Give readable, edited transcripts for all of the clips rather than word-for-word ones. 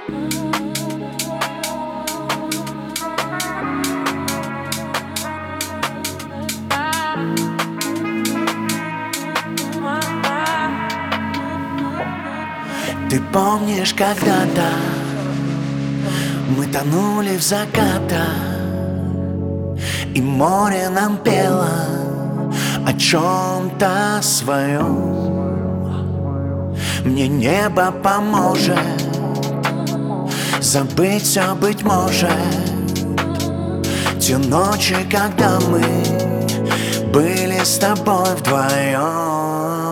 Ты помнишь, когда-то мы тонули в закатах, и море нам пело о чем-то своем. Мне небо поможет забыть все, быть может, те ночи, когда мы были с тобой вдвоем.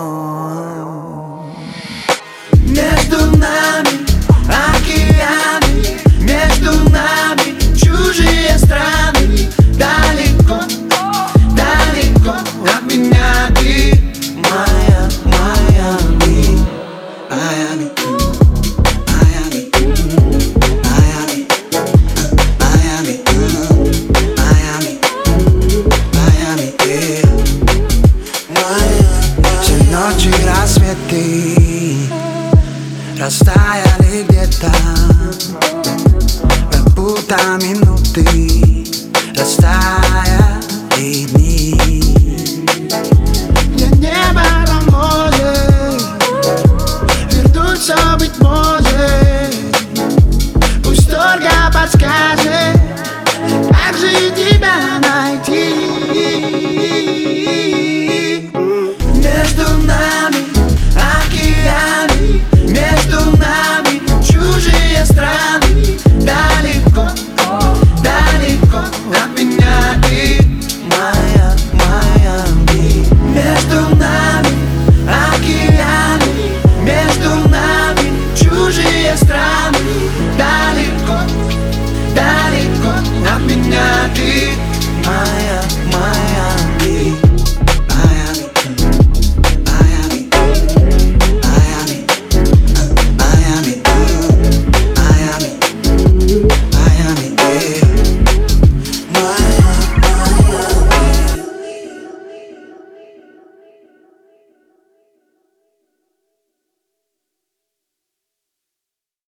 Между нами океаны, между нами чужие страны. Далеко, далеко от меня ты, моя Майами, Майами, Майами, Майами, Майами, Майами, Майами, все ночи рассветы растаяли где-то, как будто минуты растаяли дни. Мне небо поможет вернуться, быть может, пусть только подскажет.